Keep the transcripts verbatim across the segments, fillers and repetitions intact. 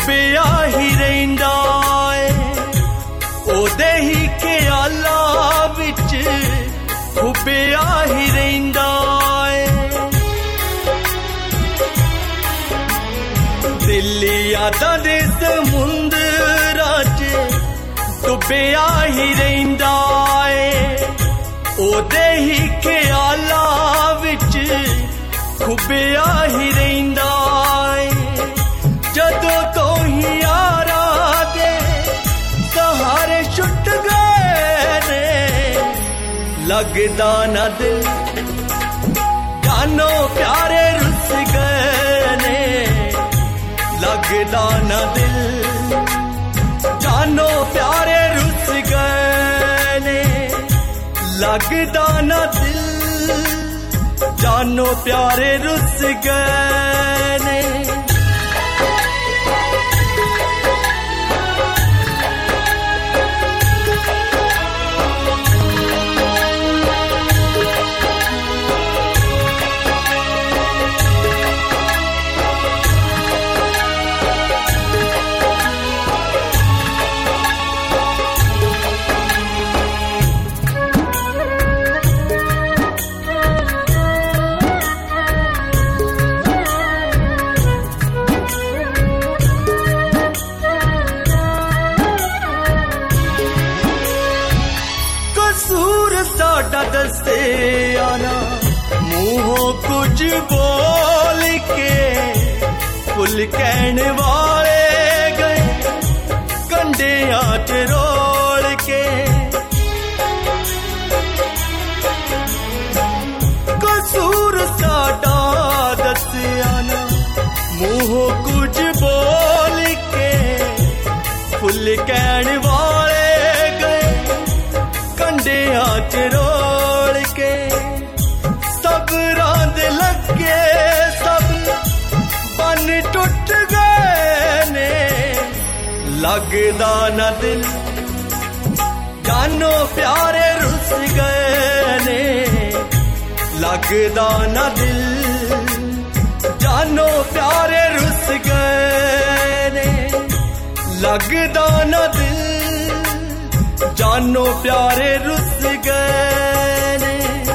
खुबिया ही रहिंदा ओदे ही ख्याला विच खुबिया ही रहिंदा दिल्ली यादां दे समुंदरां च डुबिया ही रहिंदा ओदे ही ख्याला विच खुबिया ही रहिंदा जदों तो ही यारा दे सहारे छुट गए ने लगदा ना दिल जानो प्यारे रुस गए ने लगदा ना दिल जानो प्यारे रुस गए ने लगदा ना दिल जानो प्यारे रुस गए ने दस्ते आना मुंहों कुछ बोल के फुल कहने वाले गए कंडे आट रोल के कसूर साडा दस्ते आना मुंहों कुछ बोल के फुल कहने वाले गए कंडे आट रोल टूट गए ने लगदा ना दिल जानो प्यारे रुस गए ने लगदा ना दिल जानो प्यारे रुस गए ने लगदा ना दिल जानो प्यारे रुस गए ने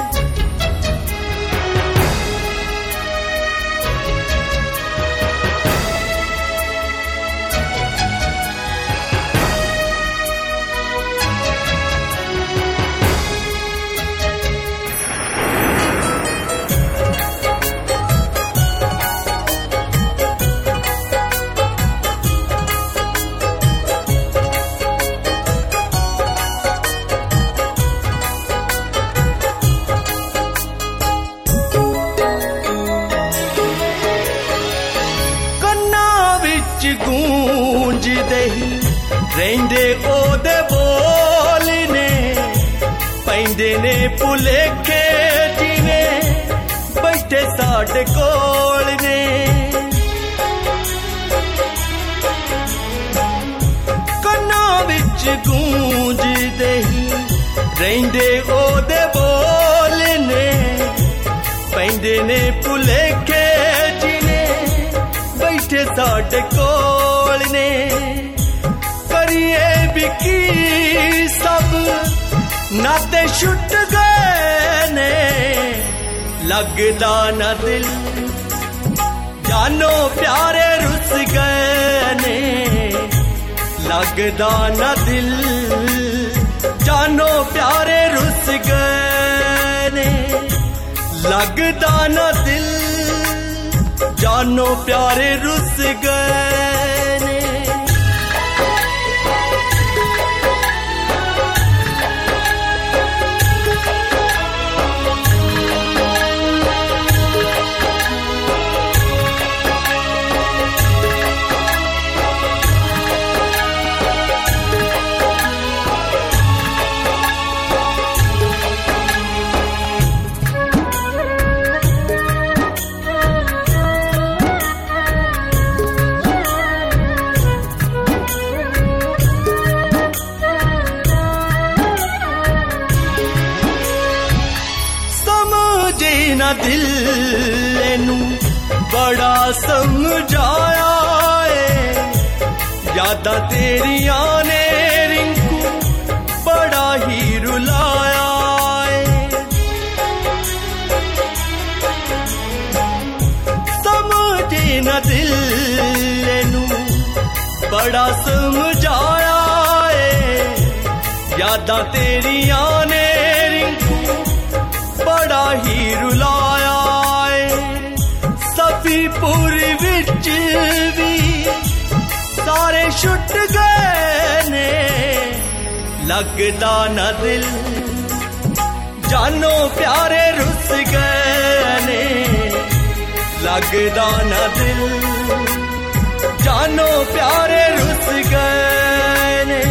रेंदे ओदे बोल ने पैंदे ने भुलेखे जिने बैठे साडे कोल ने कन्ना विच गूंजदे ही रेंदे ओदे बोल ने पैंदे ने भुलेखे जिने बैठे साडे कोल ने बिकी सब नाते छुट गए ने लगदा ना दिल जानो प्यारे रुस गए ने लगदा ना दिल जानो प्यारे रुस गए ने लगदा ना दिल जानो प्यारे रुस गए ने ना दिल नू बड़ा समझाया है यादां तेरियां ने रिंकू बड़ा ही रुलाया है। समझे न दिल नू बड़ा समझाया है। यादां तेरियां ने रिंकू बड़ा ही रुलाया है। सफीपुर विच भी सारे छुट गए ने, लगदा न दिल जानो प्यारे रुस गए ने, लगदा न दिल जानो प्यारे रुस गए ने,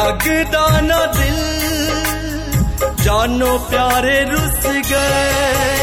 लगदा न दिल जानो प्यारे रुस गए।